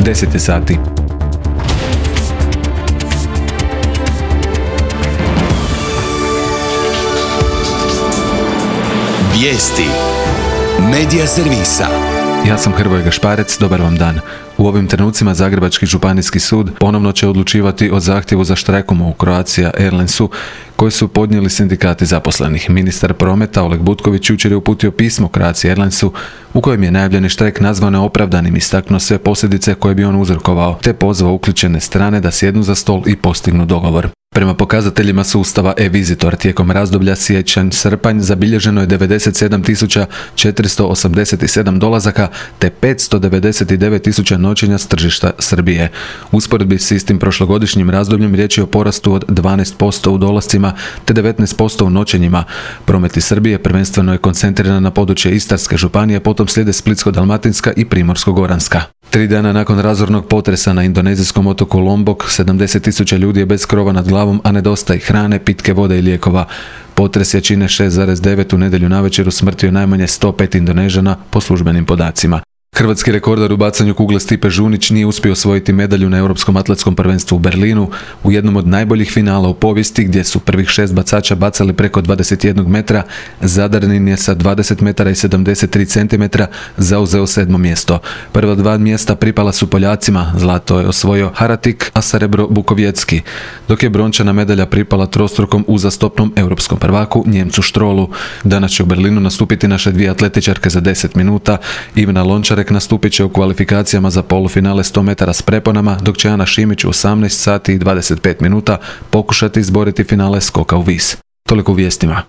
10 je sati. Vijesti Medija servisa. Ja sam Hrvoje Gašparec, dobar vam dan. U ovim trenucima Zagrebački županijski sud ponovno će odlučivati o zahtjevu za štrajkom u Croatia Airlinesu koji su podnijeli sindikati zaposlenih. Ministar prometa Oleg Butković jučer je uputio pismo Croatia Airlinesu u kojem je najavljeni štrajk nazvao neopravdanim, istaknuo sve posljedice koje bi on uzrokovao, te pozvao uključene strane da sjednu za stol i postignu dogovor. Prema pokazateljima sustava e-Visitor tijekom razdoblja siječanj-srpanj zabilježeno je 97.487 dolazaka te 599.000 noćenja s tržišta Srbije. U usporedbi s istim prošlogodišnjim razdobljem riječ je o porastu od 12% u dolascima te 19% u noćenjima. Promet iz Srbije prvenstveno je koncentriran na područje Istarske županije, potom slijede Splitsko-dalmatinska i Primorsko-goranska. 3 dana nakon razornog potresa na indonezijskom otoku Lombok, 70.000 ljudi je bez krova nad glavom, a nedostaje hrane, pitke vode i lijekova. Potres jačine 6,9 u nedjelju navečer usmrtio najmanje 105 Indonežana po službenim podacima. Hrvatski rekordar u bacanju kugle Stipe Žunić nije uspio osvojiti medalju na Europskom atletskom prvenstvu u Berlinu u jednom od najboljih finala u povijesti gdje su prvih 6 bacača bacali preko 21 metra. Zadarin je sa 20 metara i 73 centimetra zauzeo 7. mjesto. Prva 2 mjesta pripala su Poljacima, zlato je osvojio Haratik, a srebro Bukovjecki, dok je brončana medalja pripala trostrukom uzastopnom europskom prvaku Njemcu Štrolu. Danas će u Berlinu nastupiti naše 2 atletičarke za 10 minuta, Ivana Lončarek nastupit će u kvalifikacijama za polufinale 100 metara s preponama, dok će Ana Šimić u 18 sati i 25 minuta pokušati izboriti finale skoka u vis. Toliko u vijestima.